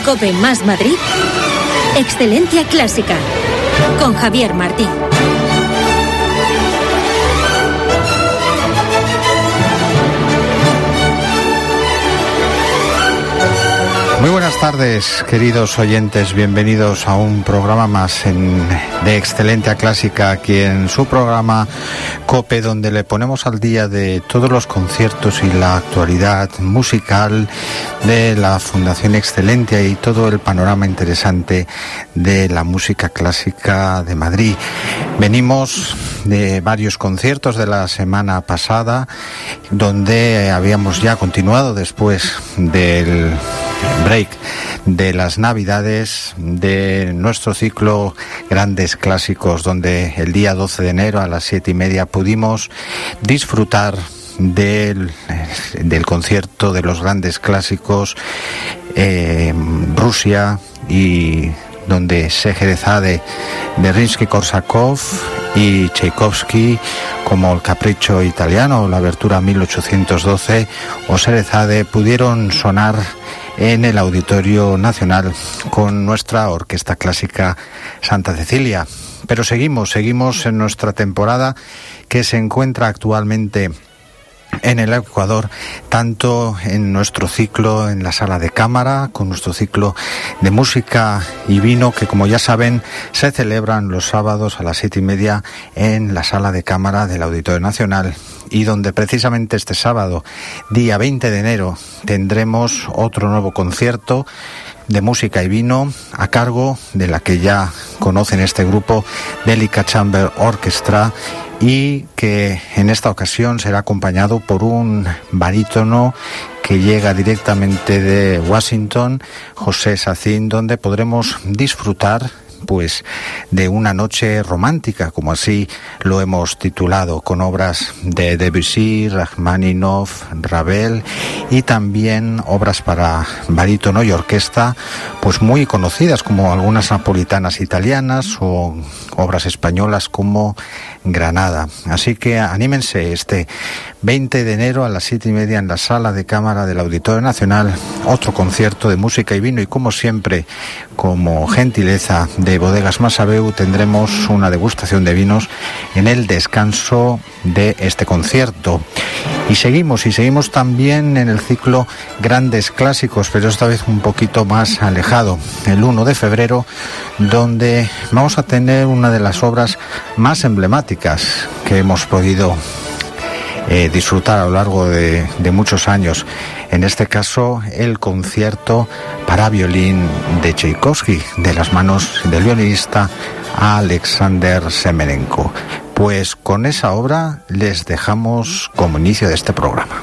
COPE más Madrid, Excelencia Clásica, con Javier Martín. Muy buenas tardes, queridos oyentes, bienvenidos a un programa más de Excelencia Clásica, aquí en su programa COPE, donde le ponemos al día de todos los conciertos y la actualidad musical de la Fundación Excelencia y todo el panorama interesante de la música clásica de Madrid. Venimos de varios conciertos de la semana pasada, donde habíamos ya continuado después del break de las Navidades de nuestro ciclo Grandes Clásicos, donde el día 12 de enero a las 7:30 pudimos disfrutar del concierto de los Grandes Clásicos Rusia, y donde Scheherazade de Rimsky-Korsakov y Tchaikovsky, como el Capricho Italiano o la Abertura 1812 o Scheherazade, pudieron sonar en el Auditorio Nacional con nuestra Orquesta Clásica Santa Cecilia. Pero seguimos en nuestra temporada, que se encuentra actualmente en el Ecuador, tanto en nuestro ciclo en la sala de cámara, con nuestro ciclo de música y vino, que como ya saben se celebran los sábados a las 7:30 en la sala de cámara del Auditorio Nacional, y donde precisamente este sábado, día 20 de enero, tendremos otro nuevo concierto de música y vino a cargo de la que ya conocen este grupo, Delica Chamber Orchestra, y que en esta ocasión será acompañado por un barítono que llega directamente de Washington, José Sacín, donde podremos disfrutar pues de una noche romántica, como así lo hemos titulado, con obras de Debussy, Rachmaninoff, Ravel, y también obras para barítono y orquesta pues muy conocidas, como algunas napolitanas italianas o obras españolas como Granada. Así que anímense, este 20 de enero a las 7:30 en la sala de cámara del Auditorio Nacional, otro concierto de música y vino, y como siempre, como gentileza de Bodegas Masabeu, tendremos una degustación de vinos en el descanso de este concierto. Y seguimos también en el ciclo Grandes Clásicos, pero esta vez un poquito más alejado, el 1 de febrero, donde vamos a tener una de las obras más emblemáticas que hemos podido disfrutar a lo largo de muchos años. En este caso, el concierto para violín de Tchaikovsky, de las manos del violinista Alexander Semerenko. Pues con esa obra les dejamos como inicio de este programa.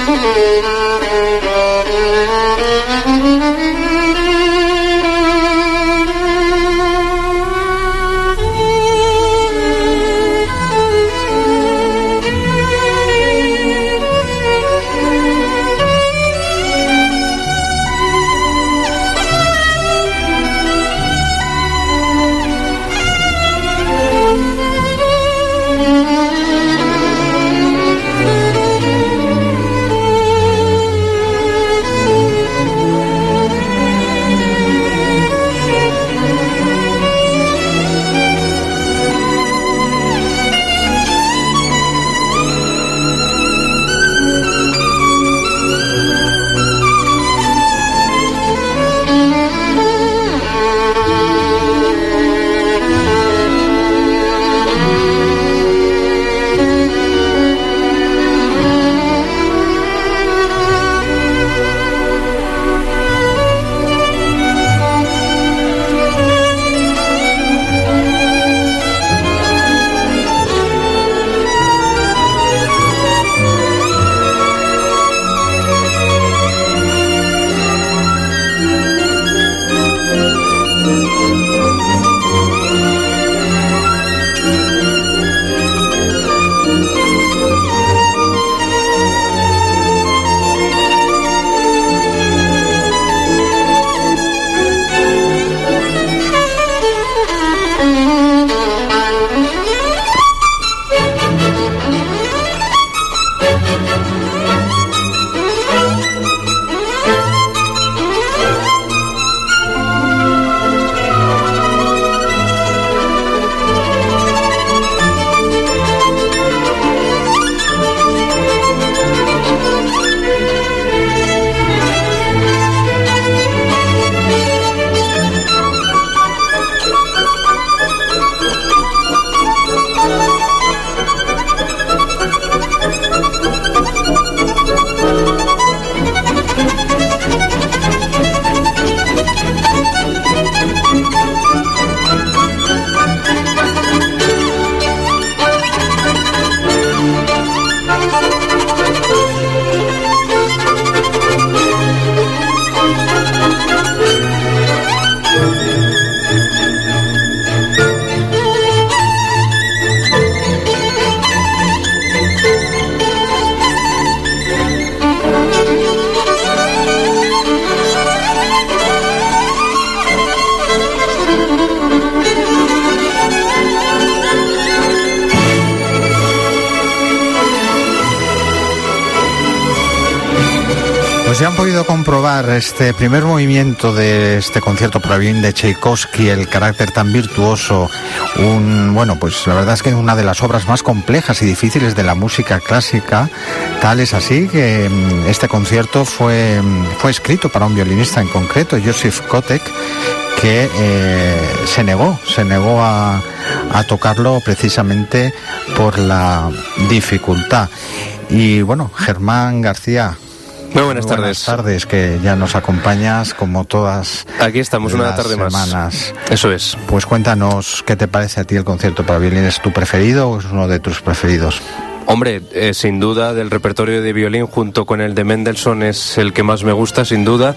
Pues ya han podido comprobar este primer movimiento de este concierto para violín de Tchaikovsky, el carácter tan virtuoso, pues la verdad es que es una de las obras más complejas y difíciles de la música clásica. Tal es así que este concierto fue escrito para un violinista en concreto, Joseph Kotek, que se negó a tocarlo precisamente por la dificultad. Y bueno, Germán García, muy buenas tardes. Buenas tardes, que ya nos acompañas como todas. Aquí estamos una tarde semanas. Más. Eso es. Pues cuéntanos, ¿qué te parece a ti el concierto para violín? ¿Es tu preferido o es uno de tus preferidos? Hombre, sin duda del repertorio de violín junto con el de Mendelssohn es el que más me gusta, sin duda.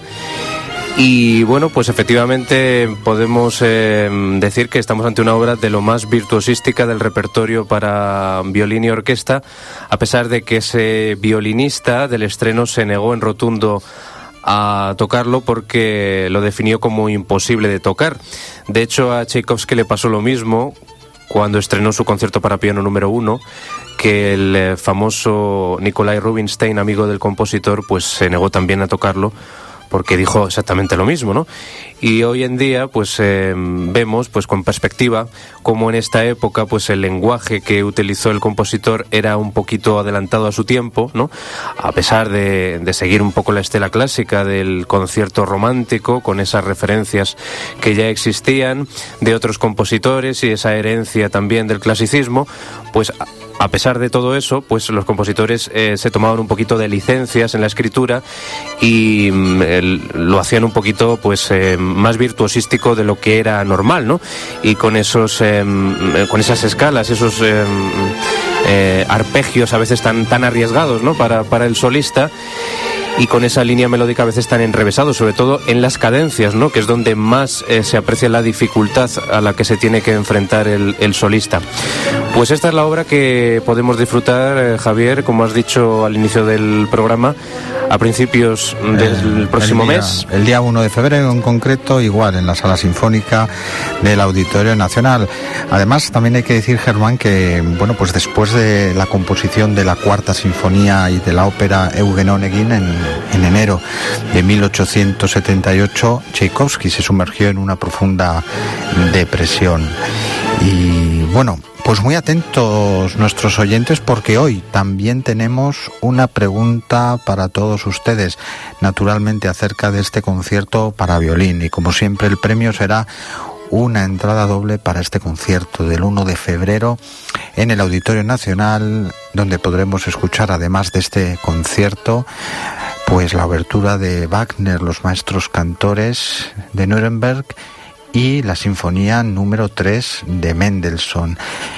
Y bueno, pues efectivamente podemos decir que estamos ante una obra de lo más virtuosística del repertorio para violín y orquesta, a pesar de que ese violinista del estreno se negó en rotundo a tocarlo porque lo definió como imposible de tocar. De hecho, a Tchaikovsky le pasó lo mismo cuando estrenó su concierto para piano número 1, que el famoso Nikolai Rubinstein, amigo del compositor, pues se negó también a tocarlo, porque dijo exactamente lo mismo, ¿no? Y hoy en día, pues vemos, pues con perspectiva, cómo en esta época, pues el lenguaje que utilizó el compositor era un poquito adelantado a su tiempo, ¿no? A pesar de seguir un poco la estela clásica del concierto romántico, con esas referencias que ya existían de otros compositores y esa herencia también del clasicismo, pues a pesar de todo eso, pues los compositores se tomaban un poquito de licencias en la escritura y lo hacían un poquito pues más virtuosístico de lo que era normal, ¿no? Y con esas escalas, esos arpegios a veces tan arriesgados, ¿no?, para el solista, y con esa línea melódica a veces tan enrevesado, sobre todo en las cadencias, ¿no?, que es donde más se aprecia la dificultad a la que se tiene que enfrentar el solista. Pues esta es la obra que podemos disfrutar, Javier, como has dicho al inicio del programa, a principios del próximo mes. El día 1 de febrero en concreto, igual en la Sala Sinfónica del Auditorio Nacional. Además, también hay que decir, Germán, que bueno, pues después de la composición de la Cuarta Sinfonía y de la ópera Eugen Onegin en enero de 1878, Tchaikovsky se sumergió en una profunda depresión. Y bueno, pues muy atentos nuestros oyentes, porque hoy también tenemos una pregunta para todos ustedes, naturalmente acerca de este concierto para violín, y como siempre el premio será una entrada doble para este concierto del 1 de febrero en el Auditorio Nacional, donde podremos escuchar, además de este concierto, pues la obertura de Wagner, los maestros cantores de Nuremberg, y la Sinfonía número 3 de Mendelssohn.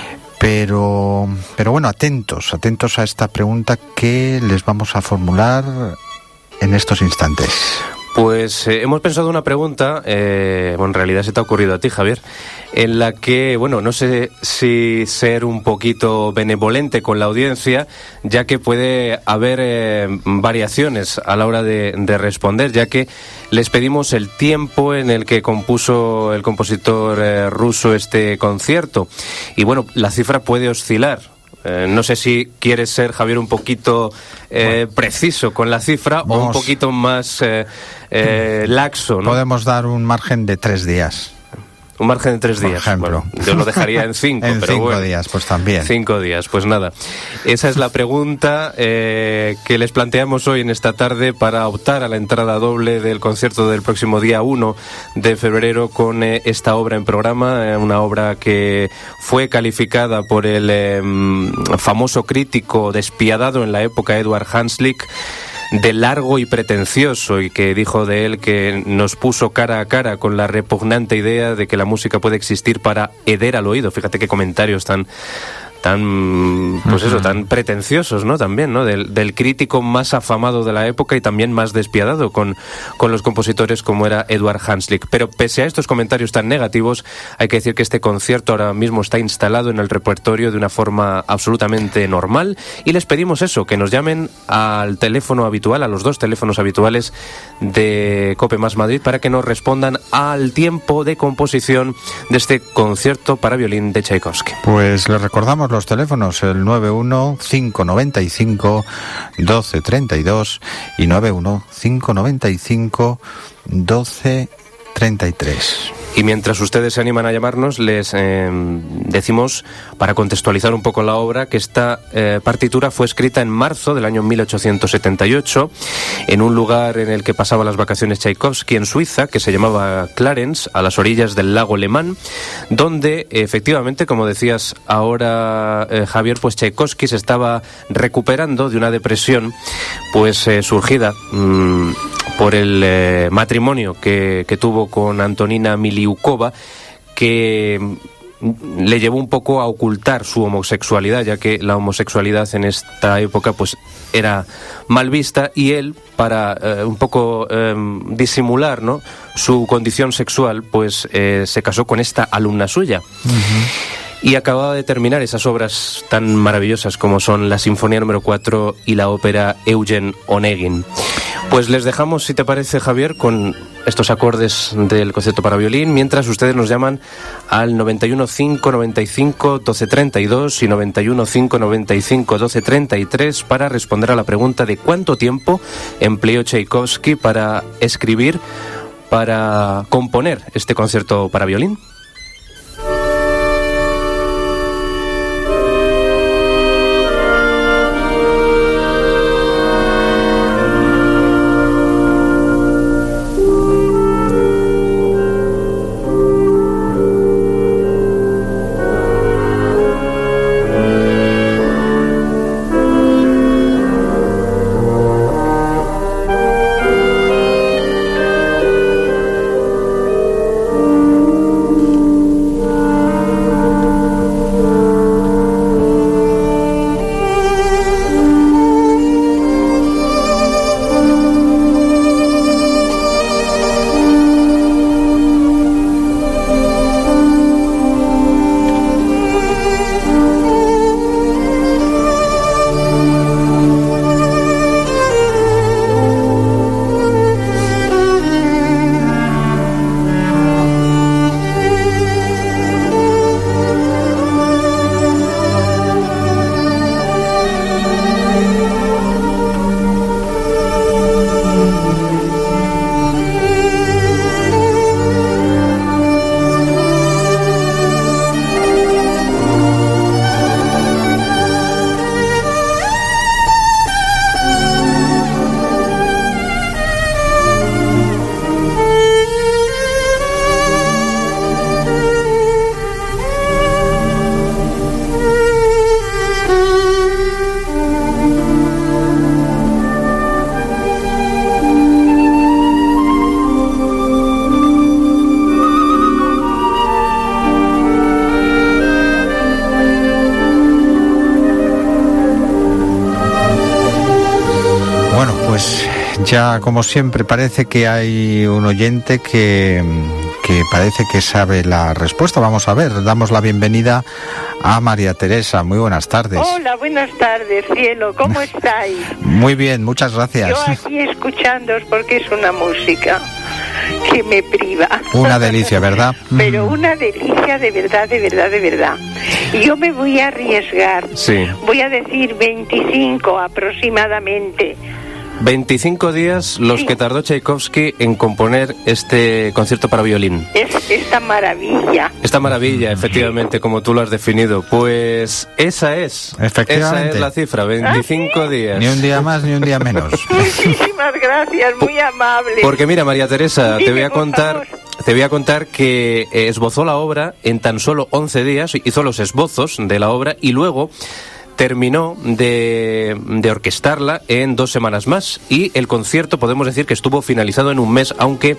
Pero bueno, atentos a esta pregunta que les vamos a formular en estos instantes. Pues hemos pensado una pregunta, bueno, en realidad se te ha ocurrido a ti, Javier, en la que, bueno, no sé si ser un poquito benevolente con la audiencia, ya que puede haber variaciones a la hora de responder, ya que les pedimos el tiempo en el que compuso el compositor ruso este concierto. Y bueno, la cifra puede oscilar. No sé si quieres ser, Javier, un poquito preciso con la cifra, o un poquito más laxo, ¿no? Podemos dar un margen de 3 días. Un margen de 3 días. Por ejemplo. Bueno, yo lo dejaría en 5. En pero 5 bueno, días, pues también. 5 días, pues nada. Esa es la pregunta que les planteamos hoy en esta tarde para optar a la entrada doble del concierto del próximo día 1 de febrero con esta obra en programa, una obra que fue calificada por el famoso crítico despiadado en la época, Eduard Hanslick, de largo y pretencioso, y que dijo de él que nos puso cara a cara con la repugnante idea de que la música puede existir para heder al oído. Fíjate qué comentarios tan pues eso, tan pretenciosos, ¿no? También, ¿no? Del crítico más afamado de la época y también más despiadado con los compositores como era Eduard Hanslick. Pero pese a estos comentarios tan negativos, hay que decir que este concierto ahora mismo está instalado en el repertorio de una forma absolutamente normal, y les pedimos eso, que nos llamen al teléfono habitual, a los 2 teléfonos habituales de COPE Más Madrid, para que nos respondan al tiempo de composición de este concierto para violín de Tchaikovsky. Pues les recordamos los teléfonos, el 91-595-1232 y 91-595-1233. Y mientras ustedes se animan a llamarnos, les decimos, para contextualizar un poco la obra, que esta partitura fue escrita en marzo del año 1878 en un lugar en el que pasaba las vacaciones Tchaikovsky, en Suiza, que se llamaba Clarens, a las orillas del lago Le Mans, donde efectivamente, como decías ahora, Javier, pues Tchaikovsky se estaba recuperando de una depresión pues surgida por el matrimonio que tuvo con Antonina Miliukova, que le llevó un poco a ocultar su homosexualidad, ya que la homosexualidad en esta época pues era mal vista, y él, para un poco disimular, ¿no?, su condición sexual, pues se casó con esta alumna suya. Y acababa de terminar esas obras tan maravillosas como son la Sinfonía número 4 y la ópera Eugen Onegin. Pues les dejamos, si te parece, Javier, con estos acordes del concierto para violín, mientras ustedes nos llaman al 91 595 1232 y 91 595 1233 para responder a la pregunta de cuánto tiempo empleó Tchaikovsky para escribir, para componer este concierto para violín. pues ya como siempre parece que hay un oyente que parece que sabe la respuesta. Vamos a ver, damos la bienvenida a María Teresa. Muy buenas tardes. Hola, buenas tardes, cielo. ¿Cómo estáis? Muy bien, muchas gracias. Yo aquí escuchándoos porque es una música que me priva. Una delicia, ¿verdad? Pero una delicia de verdad, de verdad, de verdad. Y yo me voy a arriesgar. Sí. Voy a decir 25 aproximadamente. 25 días los Sí. que tardó Tchaikovsky en componer este concierto para violín. Es esta maravilla. Esta maravilla, efectivamente, como tú lo has definido. Pues esa es la cifra, 25 días. Ni un día más ni un día menos. Muchísimas gracias, muy amable. Porque mira, María Teresa, Dime, te voy a por contar... favor. Te voy a contar que esbozó la obra en tan solo 11 días, hizo los esbozos de la obra y luego terminó de orquestarla en 2 semanas más, y el concierto podemos decir que estuvo finalizado en un mes, aunque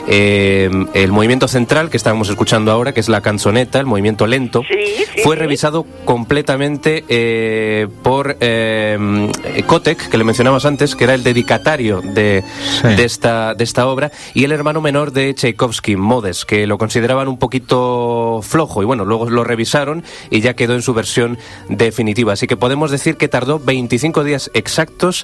el movimiento central que estábamos escuchando ahora, que es la canzoneta, el movimiento lento, fue revisado completamente por Kotek, que le mencionabas antes, que era el dedicatario de esta obra, y el hermano menor de Tchaikovsky, Modest, que lo consideraban un poquito flojo, y bueno, luego lo revisaron y ya quedó en su versión definitiva. Así que podemos decir que tardó 25 días exactos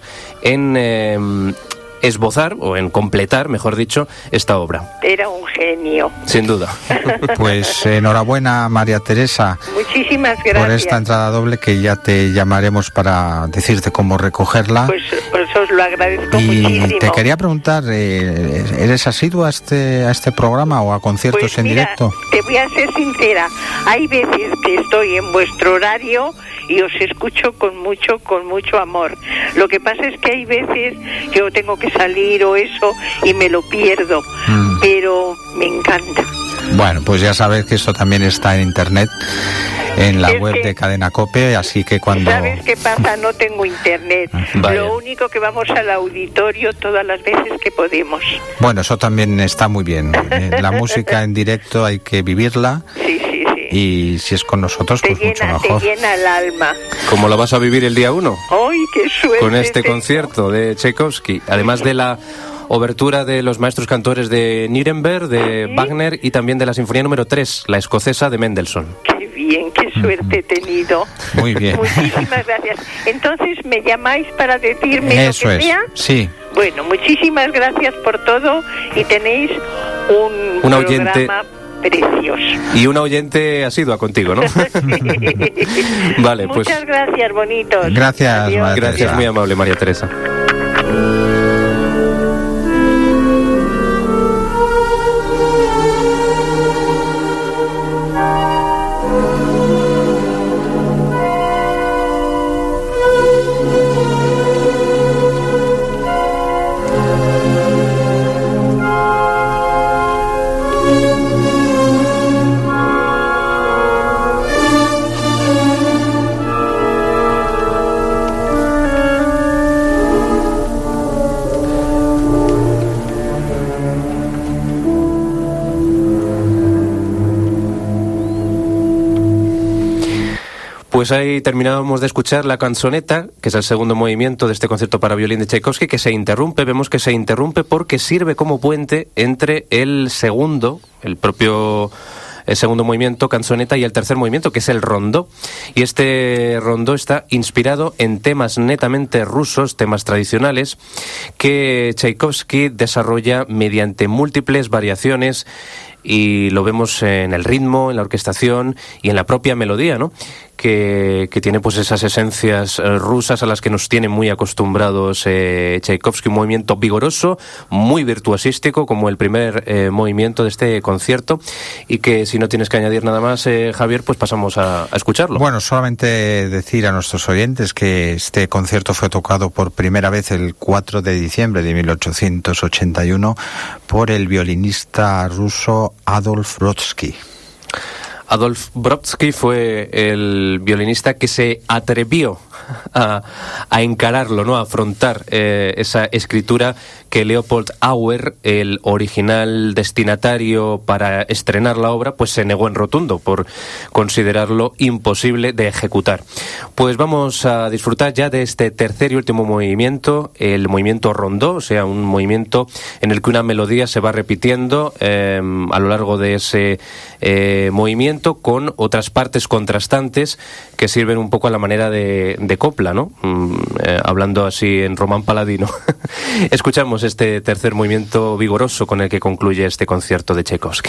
en esbozar, o en completar, mejor dicho, esta obra. Era un genio. Sin duda. Pues enhorabuena, María Teresa. Muchísimas gracias. Por esta entrada doble, que ya te llamaremos para decirte cómo recogerla. Pues os lo agradezco y muchísimo. te quería preguntar, ¿eres asidua a este programa o a conciertos Pues en mira, directo? Te voy a ser sincera. Hay veces que estoy en vuestro horario y os escucho con mucho amor. Lo que pasa es que hay veces que yo tengo que salir o eso y me lo pierdo, pero me encanta. Bueno, pues ya sabes que esto también está en internet, en la web de Cadena COPE, así que cuando... ¿Sabes qué pasa? No tengo internet. Vaya. Lo único que vamos al auditorio todas las veces que podemos. Bueno, eso también está muy bien. La música en directo hay que vivirla. Sí. Y si es con nosotros, pues mucho mejor. Te llena el alma. ¿Cómo lo vas a vivir el día 1? ¡Ay, qué suerte! Con este tengo. concierto de Tchaikovsky, además de la obertura de los maestros cantores de Nuremberg, de Wagner, y también de la Sinfonía número 3, la escocesa, de Mendelssohn. ¡Qué bien, qué suerte he tenido! Muy bien. Muchísimas gracias. Entonces, ¿me llamáis para decirme Eso lo que es. sea? Sí. Bueno, muchísimas gracias por todo y tenéis un Una oyente programa precioso. y una oyente asidua contigo, ¿no? Vale, pues Muchas gracias, bonitos. Gracias, Adiós. María gracias, Teresa. muy amable, María Teresa. Pues ahí terminábamos de escuchar la canzoneta, que es el segundo movimiento de este concierto para violín de Tchaikovsky, que se interrumpe, vemos que se interrumpe porque sirve como puente entre el segundo movimiento, canzoneta, y el tercer movimiento, que es el rondó. Y este rondó está inspirado en temas netamente rusos, temas tradicionales, que Tchaikovsky desarrolla mediante múltiples variaciones, y lo vemos en el ritmo, en la orquestación y en la propia melodía, ¿no? Que tiene pues esas esencias rusas a las que nos tiene muy acostumbrados Tchaikovsky, un movimiento vigoroso, muy virtuosístico, como el primer movimiento de este concierto, y que si no tienes que añadir nada más, Javier, pues pasamos a escucharlo. Bueno, solamente decir a nuestros oyentes que este concierto fue tocado por primera vez el 4 de diciembre de 1881 por el violinista ruso Adolf Brodsky. Adolf Brodsky fue el violinista que se atrevió a encararlo, ¿no? A afrontar esa escritura que Leopold Auer, el original destinatario para estrenar la obra, pues se negó en rotundo por considerarlo imposible de ejecutar. Pues vamos a disfrutar ya de este tercer y último movimiento, el movimiento rondó, o sea, un movimiento en el que una melodía se va repitiendo a lo largo de ese movimiento con otras partes contrastantes que sirven un poco a la manera de copla, ¿no? Hablando así en román paladino. Escuchamos este tercer movimiento vigoroso con el que concluye este concierto de Tchaikovsky.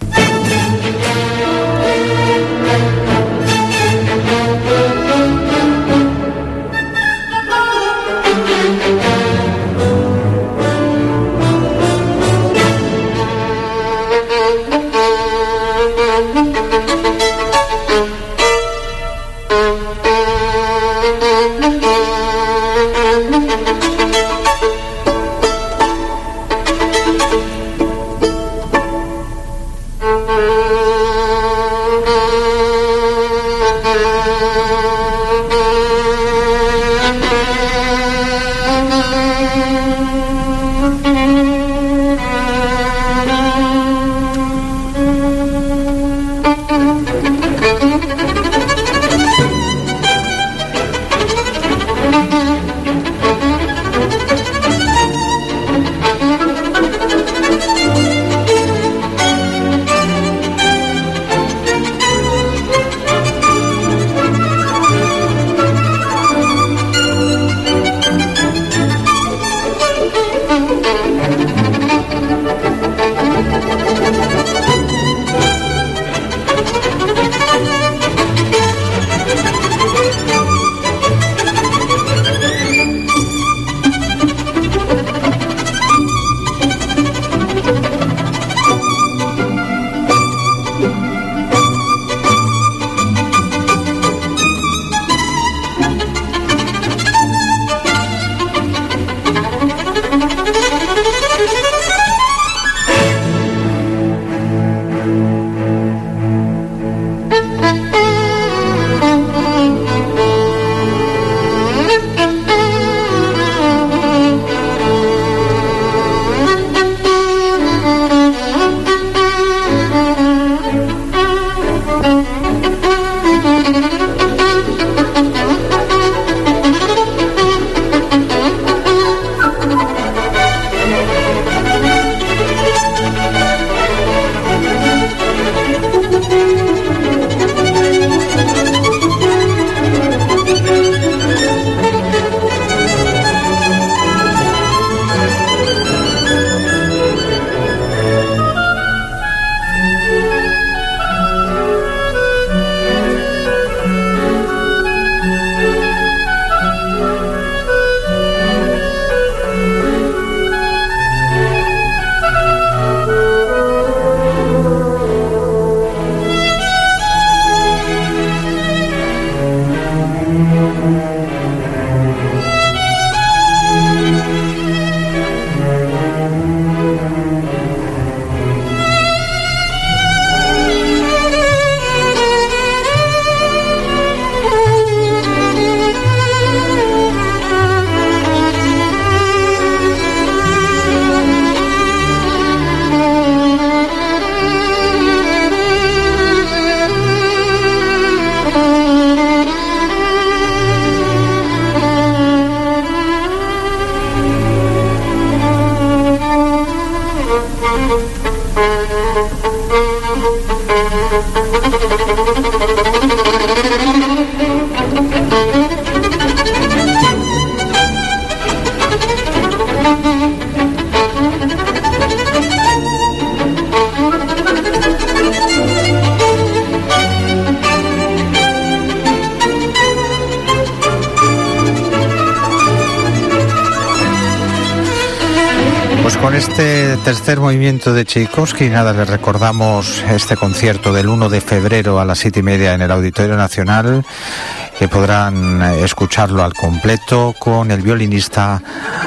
Con este tercer movimiento de Tchaikovsky, nada, les recordamos este concierto del 1 de febrero a las 7:30 en el Auditorio Nacional, que podrán escucharlo al completo con el violinista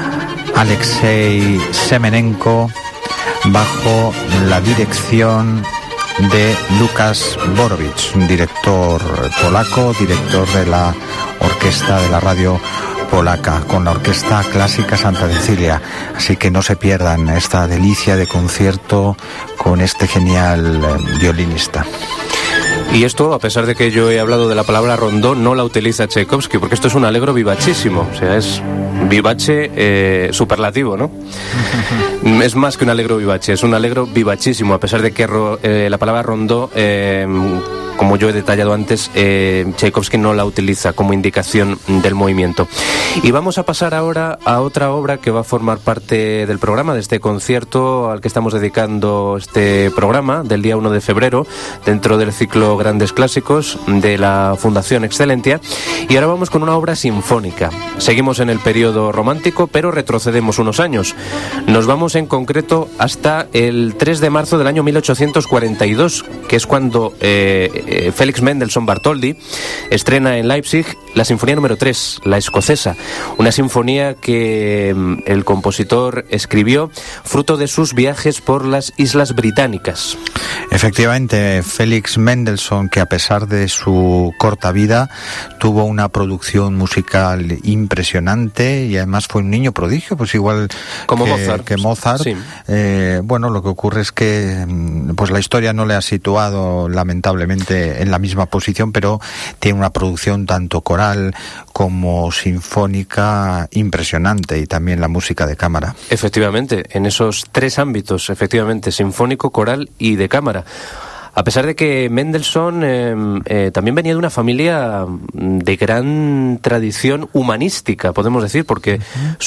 Alexei Semenenko bajo la dirección de Lukas Borowicz, un director polaco, director de la orquesta de la radio polaca, con la Orquesta Clásica Santa Cecilia. Así que no se pierdan esta delicia de concierto con este genial violinista. Y esto, a pesar de que yo he hablado de la palabra rondó, no la utiliza Tchaikovsky, porque esto es un allegro vivachísimo. O sea, es vivace superlativo, ¿no? Es más que un allegro vivace, es un allegro vivachísimo, a pesar de que la palabra rondó, como yo he detallado antes, Tchaikovsky no la utiliza como indicación del movimiento. Y vamos a pasar ahora a otra obra que va a formar parte del programa, de este concierto al que estamos dedicando este programa del día 1 de febrero, dentro del ciclo Grandes Clásicos de la Fundación Excelentia. Y ahora vamos con una obra sinfónica. Seguimos en el periodo romántico, pero retrocedemos unos años. Nos vamos en concreto hasta el 3 de marzo del año 1842, que es cuando Félix Mendelssohn Bartholdy estrena en Leipzig la Sinfonía número 3, la escocesa, una sinfonía que el compositor escribió fruto de sus viajes por las Islas Británicas. Efectivamente, Félix Mendelssohn, que a pesar de su corta vida tuvo una producción musical impresionante y además fue un niño prodigio, pues igual como que Mozart. Sí. Bueno, lo que ocurre es que pues la historia no le ha situado lamentablemente en la misma posición, pero tiene una producción tanto coral como sinfónica impresionante, y también la música de cámara. Efectivamente, en esos tres ámbitos, efectivamente, sinfónico, coral y de cámara. A pesar de que Mendelssohn también venía de una familia de gran tradición humanística, podemos decir, porque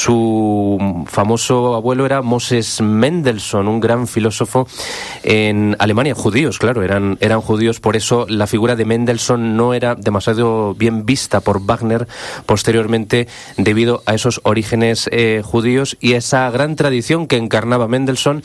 su famoso abuelo era Moses Mendelssohn, un gran filósofo en Alemania. Judíos, claro, eran judíos, por eso la figura de Mendelssohn no era demasiado bien vista por Wagner posteriormente, debido a esos orígenes judíos y esa gran tradición que encarnaba Mendelssohn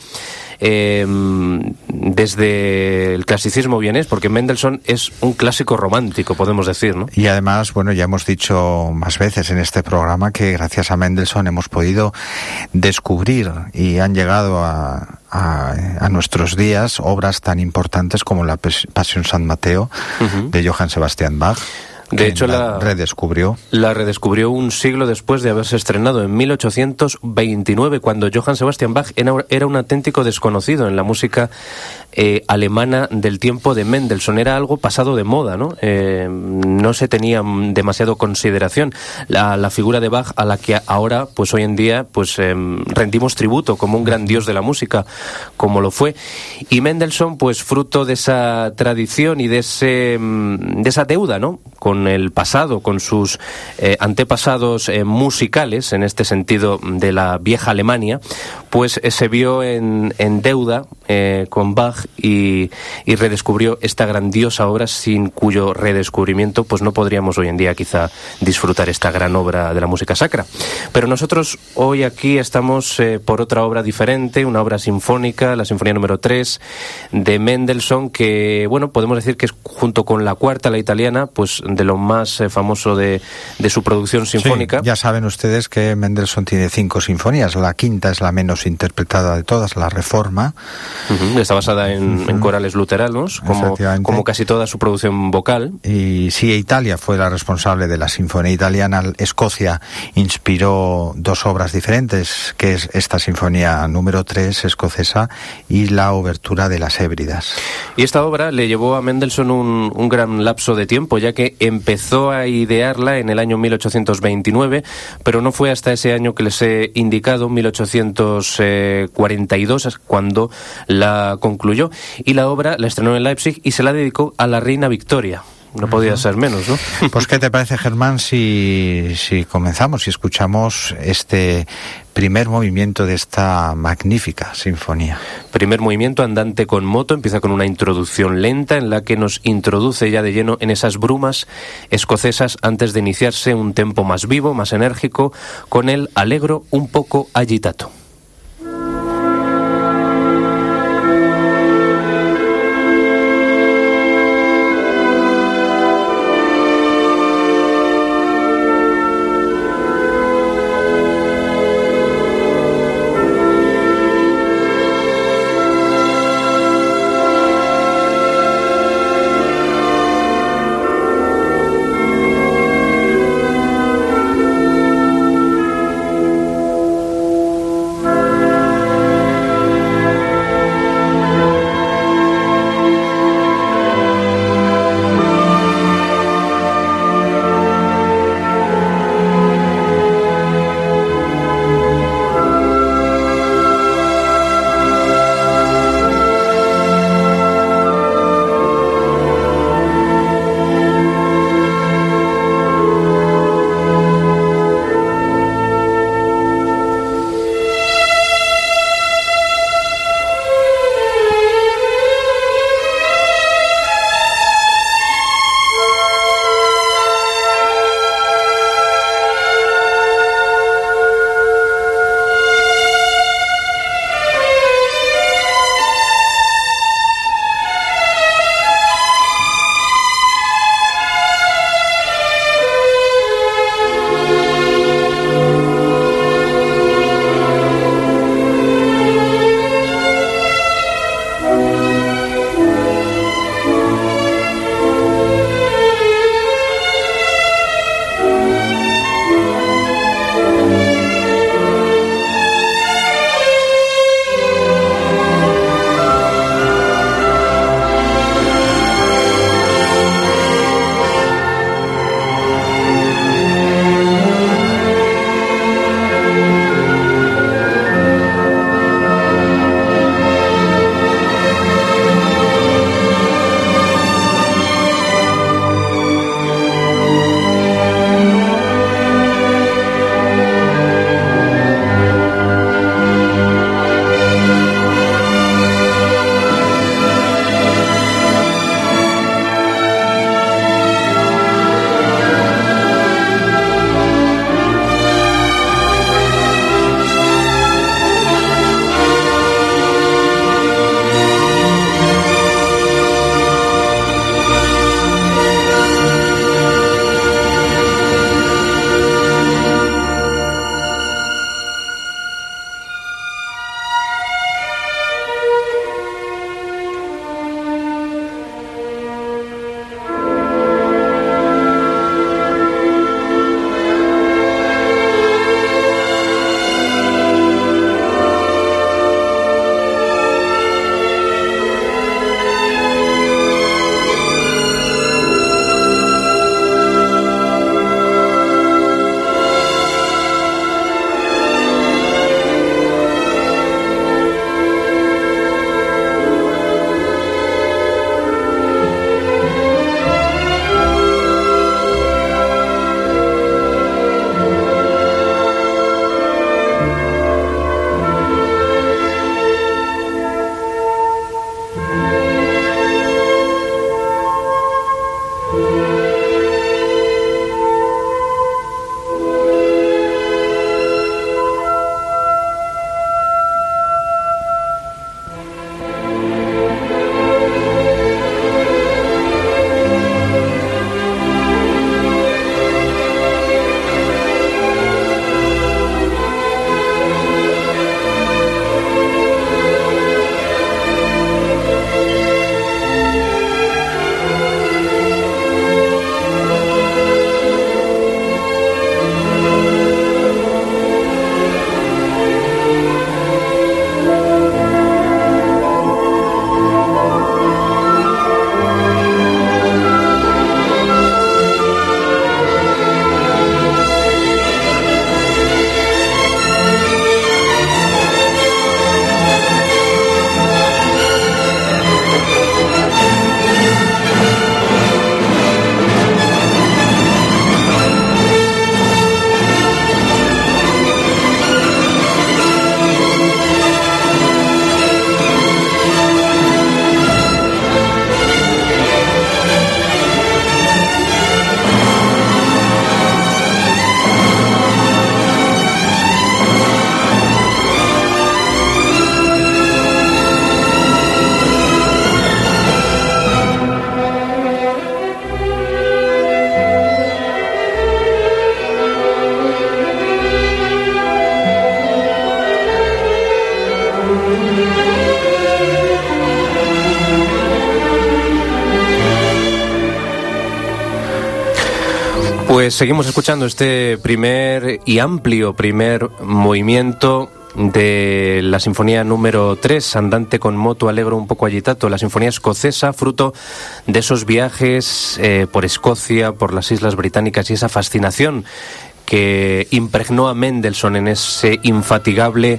desde el clasicismo vienés, porque Mendelssohn es un clásico romántico, podemos decir, ¿no? Y además, bueno, ya hemos dicho más veces en este programa que gracias a Mendelssohn hemos podido descubrir y han llegado a nuestros días obras tan importantes como la Pasión San Mateo de Johann Sebastian Bach. De hecho, la redescubrió un siglo después de haberse estrenado, en 1829, cuando Johann Sebastian Bach era un auténtico desconocido en la música alemana del tiempo de Mendelssohn. Era algo pasado de moda, ¿no? No se tenía demasiado consideración la figura de Bach, a la que ahora, pues hoy en día, pues rendimos tributo como un gran dios de la música, como lo fue. Y Mendelssohn, pues fruto de esa tradición y de esa deuda, ¿no?, con el pasado, con sus antepasados musicales, en este sentido de la vieja Alemania, pues se vio en deuda con Bach y redescubrió esta grandiosa obra, sin cuyo redescubrimiento pues no podríamos hoy en día quizá disfrutar esta gran obra de la música sacra. Pero nosotros hoy aquí estamos por otra obra diferente, una obra sinfónica, la Sinfonía número 3 de Mendelssohn, que bueno, podemos decir que es, junto con la cuarta, la italiana, pues de lo más famoso de su producción sinfónica. Sí, ya saben ustedes que Mendelssohn tiene 5 sinfonías, la quinta es la menos interpretada de todas, la Reforma. Está basada en corales luteranos, como casi toda su producción vocal. Y sí, Italia fue la responsable de la Sinfonía Italiana. Escocia inspiró 2 obras diferentes, que es esta Sinfonía número 3 escocesa y la Obertura de las Hébridas. Y esta obra le llevó a Mendelssohn un gran lapso de tiempo, ya que empezó a idearla en el año 1829, pero no fue hasta ese año que les he indicado, 1842, cuando la concluyó, y la obra la estrenó en Leipzig y se la dedicó a la reina Victoria. No podía ser menos, ¿no? Pues, ¿qué te parece, Germán, si comenzamos y escuchamos este primer movimiento de esta magnífica sinfonía? Primer movimiento, andante con moto, empieza con una introducción lenta en la que nos introduce ya de lleno en esas brumas escocesas antes de iniciarse un tempo más vivo, más enérgico, con el allegro un poco agitato. Pues seguimos escuchando este primer y amplio primer movimiento de la sinfonía número 3, Andante con moto allegro un poco agitato, la sinfonía escocesa, fruto de esos viajes por Escocia, por las Islas Británicas y esa fascinación que impregnó a Mendelssohn en ese infatigable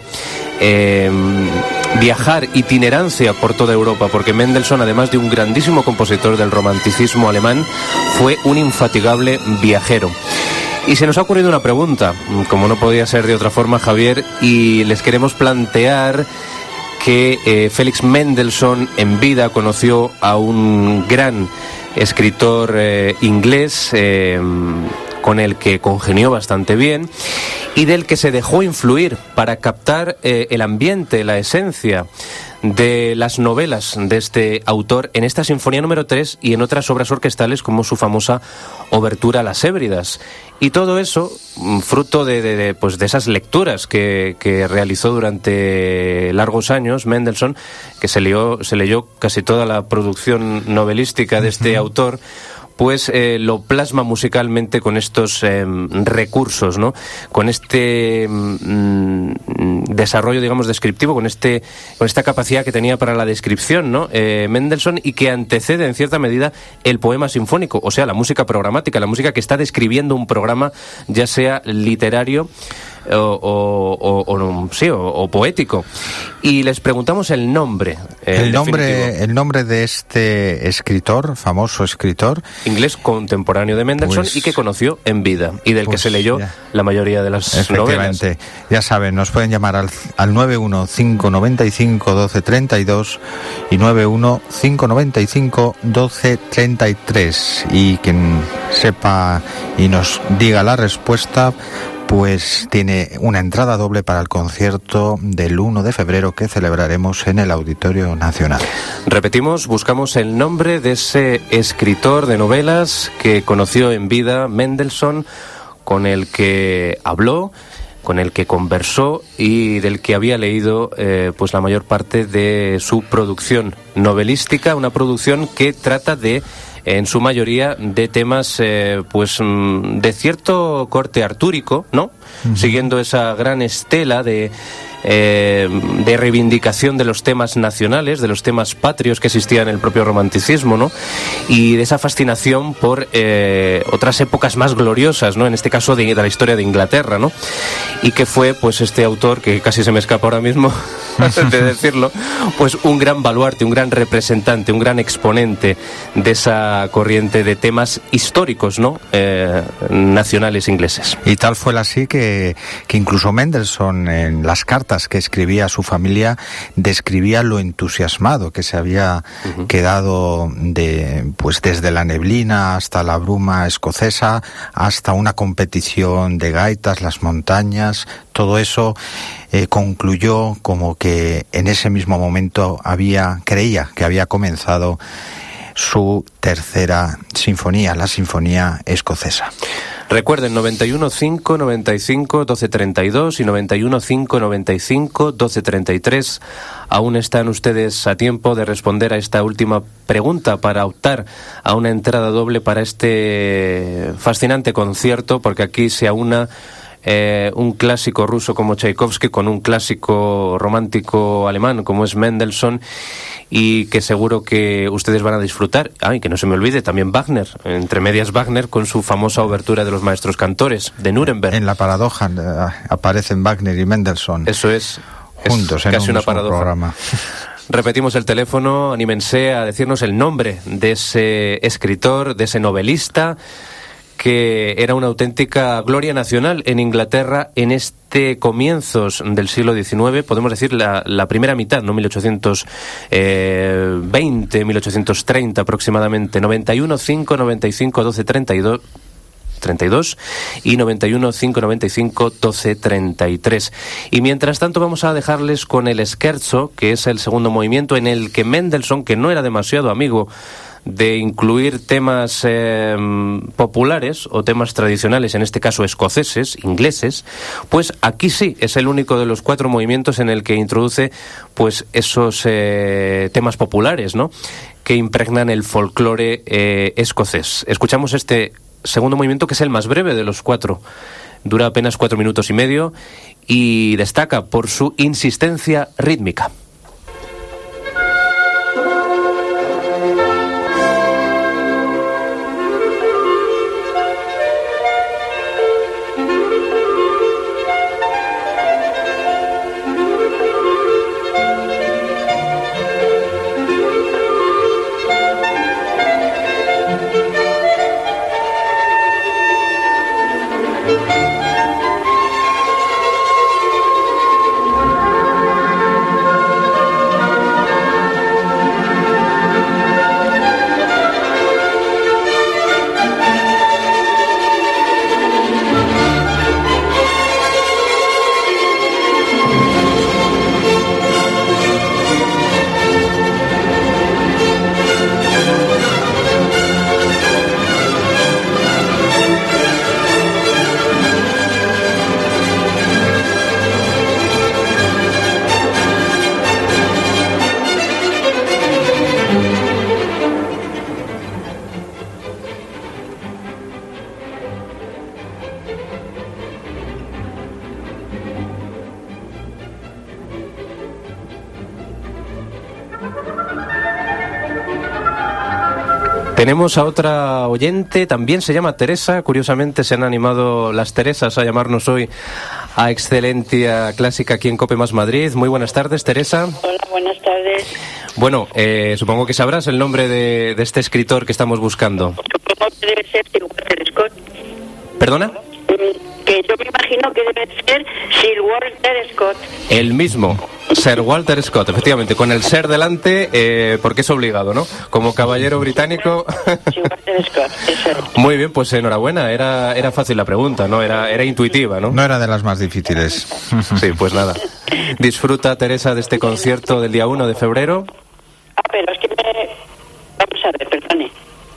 viajar, itinerancia por toda Europa, porque Mendelssohn, además de un grandísimo compositor del romanticismo alemán, fue un infatigable viajero. Y se nos ha ocurrido una pregunta, como no podía ser de otra forma, Javier, y les queremos plantear que Félix Mendelssohn en vida conoció a un gran escritor inglés con el que congenió bastante bien y del que se dejó influir para captar el ambiente, la esencia de las novelas de este autor en esta sinfonía número 3 y en otras obras orquestales como su famosa obertura a las Hébridas. Y todo eso fruto de esas lecturas que realizó durante largos años Mendelssohn, que se leyó casi toda la producción novelística de este autor, pues lo plasma musicalmente con estos recursos, ¿no? Con este desarrollo, digamos, descriptivo, con esta capacidad que tenía para la descripción, ¿no? Mendelssohn, y que antecede en cierta medida el poema sinfónico, o sea, la música programática, la música que está describiendo un programa, ya sea literario o poético. Y les preguntamos el nombre. El nombre de este escritor, famoso escritor inglés contemporáneo de Mendelssohn, y que conoció en vida y del que se leyó la mayoría de las novelas. Ya saben, nos pueden llamar al 915951232 y 915951233, y quien sepa y nos diga la respuesta pues tiene una entrada doble para el concierto del 1 de febrero que celebraremos en el Auditorio Nacional. Repetimos, buscamos el nombre de ese escritor de novelas que conoció en vida Mendelssohn, con el que habló, con el que conversó y del que había leído pues la mayor parte de su producción novelística, una producción que trata en su mayoría de temas de cierto corte artúrico, ¿no? Uh-huh. Siguiendo esa gran estela de reivindicación de los temas nacionales, de los temas patrios que existían en el propio romanticismo, ¿no? Y de esa fascinación por otras épocas más gloriosas, ¿no? En este caso de la historia de Inglaterra, ¿no? Y que fue, pues, este autor, que casi se me escapa ahora mismo de decirlo, pues un gran baluarte, un gran representante, un gran exponente de esa corriente de temas históricos, ¿no? Nacionales ingleses. Y tal fue así que incluso Mendelssohn, en las cartas que escribía a su familia, describía lo entusiasmado que se había quedado desde la neblina hasta la bruma escocesa, hasta una competición de gaitas, las montañas. Todo eso concluyó como que en ese mismo momento creía que había comenzado su tercera sinfonía, la sinfonía escocesa. Recuerden, 91 5 95 12 32 y 91 5 95 12 33. Aún están ustedes a tiempo de responder a esta última pregunta para optar a una entrada doble para este fascinante concierto, porque aquí se aúna un clásico ruso como Tchaikovsky con un clásico romántico alemán como es Mendelssohn, y que seguro que ustedes van a disfrutar. Y que no se me olvide también Wagner, entre medias Wagner con su famosa obertura de los maestros cantores de Nuremberg. En la paradoja aparecen Wagner y Mendelssohn. Eso es juntos, en casi un una mismo paradoja. Programa. Repetimos el teléfono, anímense a decirnos el nombre de ese escritor, de ese novelista, que era una auténtica gloria nacional en Inglaterra en comienzos del siglo XIX, podemos decir la primera mitad, ¿no? 1820, 1830 aproximadamente. 91 5 95 12 32 y 91 5 95 12 33. Y mientras tanto vamos a dejarles con el Scherzo, que es el segundo movimiento en el que Mendelssohn, que no era demasiado amigo de incluir temas populares o temas tradicionales, en este caso escoceses, ingleses, pues aquí sí es el único de los 4 movimientos en el que introduce pues esos temas populares, ¿no?, que impregnan el folclore escocés. Escuchamos este segundo movimiento, que es el más breve de los 4. Dura apenas 4 minutos y medio y destaca por su insistencia rítmica. Tenemos a otra oyente, también se llama Teresa. Curiosamente se han animado las Teresas a llamarnos hoy a Excelentia Clásica aquí en COPE Más Madrid. Muy buenas tardes, Teresa. Hola, buenas tardes. Bueno, supongo que sabrás el nombre de este escritor que estamos buscando. Supongo que debe ser Sir Walter Scott. ¿Perdona? Que yo me imagino que debe ser Sir Walter Scott. El mismo, Sir Walter Scott, efectivamente, con el Sir delante, porque es obligado, ¿no? Como caballero británico. Sir Walter Scott, eso es. Muy bien, pues enhorabuena, era fácil la pregunta, ¿no? Era intuitiva, ¿no? No era de las más difíciles. Sí, pues nada. Disfruta, Teresa, de este concierto del día 1 de febrero. Pero es que vamos a ver, perdone.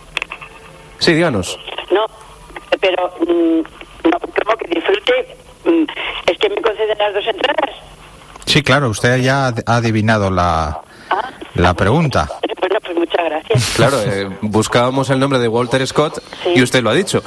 Sí, díganos. No, pero... no, como que disfrute. ¿Es que me conceden las 2 entradas? Sí, claro, usted ya ha adivinado la pregunta. Bueno, pues muchas gracias. Claro, buscábamos el nombre de Walter Scott, sí, y usted lo ha dicho.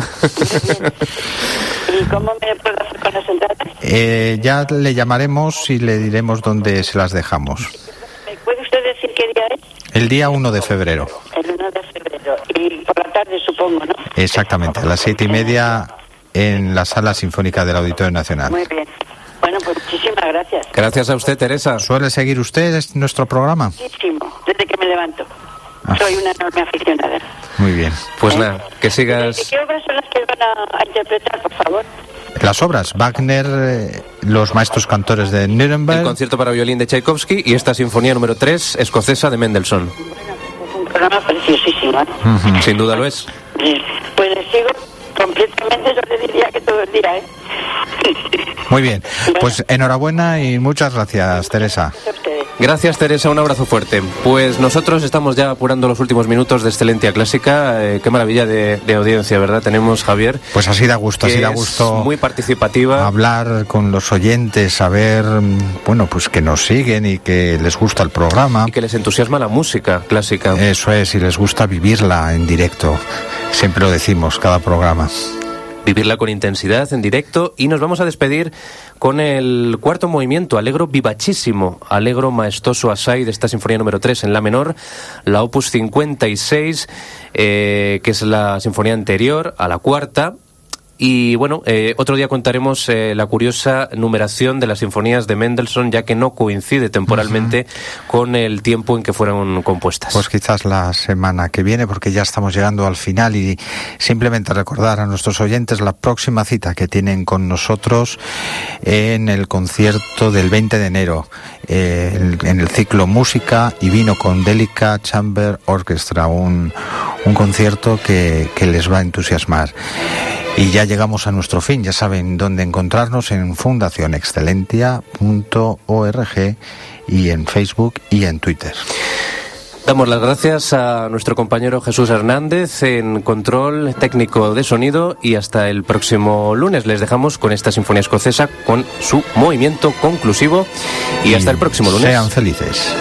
¿Y cómo me puedo hacer con las entradas? Ya le llamaremos y le diremos dónde se las dejamos. ¿Me puede usted decir qué día es? El día 1 de febrero. El 1 de febrero. Y por la tarde, supongo, ¿no? Exactamente, a las 7:30 en la Sala Sinfónica del Auditorio Nacional. Muy bien. Bueno, pues muchísimas gracias. Gracias a usted, Teresa. ¿Suele seguir usted nuestro programa? Muchísimo, desde que me levanto. Soy una enorme aficionada. Muy bien. Pues nada, que sigas... ¿Qué obras son las que van a interpretar, por favor? Las obras, Wagner, los maestros cantores de Nuremberg... El concierto para violín de Tchaikovsky y esta sinfonía número 3, escocesa, de Mendelssohn. Bueno, pues es un programa preciosísimo, ¿eh? Sin duda lo es. Pues le sigo completamente, yo le diría que todo el día, ¿eh? Muy bien, pues enhorabuena y muchas gracias, Teresa. Gracias, Teresa, un abrazo fuerte. Pues nosotros estamos ya apurando los últimos minutos de Excelentia Clásica. Qué maravilla de audiencia, ¿verdad? Tenemos, Javier. Pues así da gusto, muy participativa. Hablar con los oyentes, saber, bueno, pues que nos siguen y que les gusta el programa. Y que les entusiasma la música clásica. Eso es, y les gusta vivirla en directo. Siempre lo decimos, cada programa. Vivirla con intensidad, en directo, y nos vamos a despedir con el cuarto movimiento, Allegro vivacísimo, Allegro maestoso assai de esta sinfonía número 3 en la menor, la opus 56, que es la sinfonía anterior a la cuarta. Y bueno, otro día contaremos la curiosa numeración de las sinfonías de Mendelssohn, ya que no coincide temporalmente con el tiempo en que fueron compuestas. Pues quizás la semana que viene, porque ya estamos llegando al final, y simplemente recordar a nuestros oyentes la próxima cita que tienen con nosotros en el concierto del 20 de enero, en el ciclo Música y Vino con Delica Chamber Orchestra, un concierto que les va a entusiasmar. Y ya llegamos a nuestro fin, ya saben dónde encontrarnos en fundacionexcelentia.org y en Facebook y en Twitter. Damos las gracias a nuestro compañero Jesús Hernández en control técnico de sonido y hasta el próximo lunes. Les dejamos con esta sinfonía escocesa con su movimiento conclusivo y hasta el próximo lunes. Sean felices.